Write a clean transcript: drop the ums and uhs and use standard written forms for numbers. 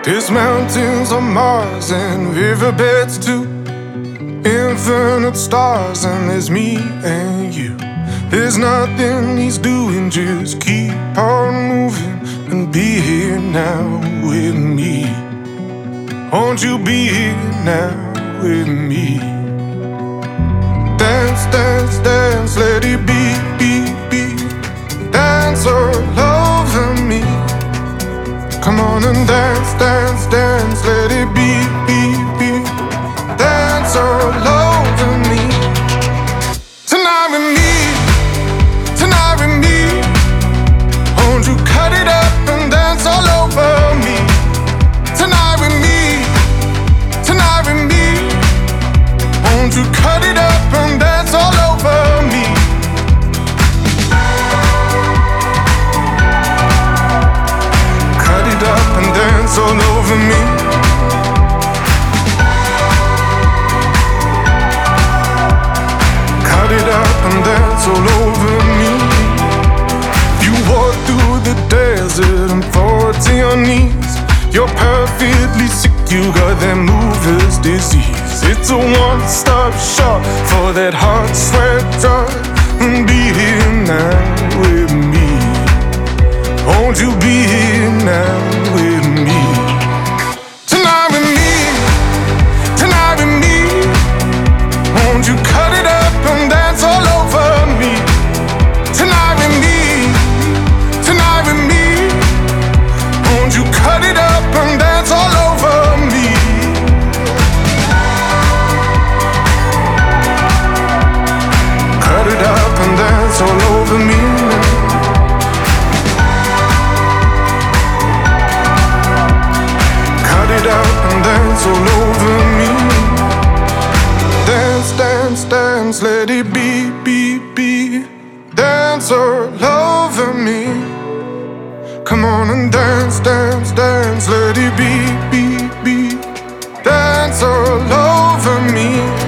There's mountains on Mars and riverbeds too. Infinite stars and there's me and you. There's nothing he's doing, just keep on moving and be here now with me. Won't you be here now with me? Dance, dance, dance, let it be, be, be. Dance all over me. Come on and dance, dance, dance, let it be, be, be. Dance all over me. Tonight with me, tonight with me. Won't you cut it up and dance all over me? Tonight with me, tonight with me. Won't you cut it up and dance all over me? Cut it up and dance all over me. Cut it up and dance all over me. You walk through the desert and fall to your knees. You're perfectly sick, you got that mover's disease. It's a one-stop shop for that hot sweat drug. And be here now with me. Won't you be here now with me? Tonight with me, tonight with me. Won't you cut it up and dance all over me? Tonight with me, tonight with me. Won't you cut it up and dance all over me? Cut it up and dance all over me. Cut it up and dance all over me. Dance, dance, dance, let it be, be, be. Dance all over me. Come on and dance, dance, dance, let it be, be, be. Dance all over me.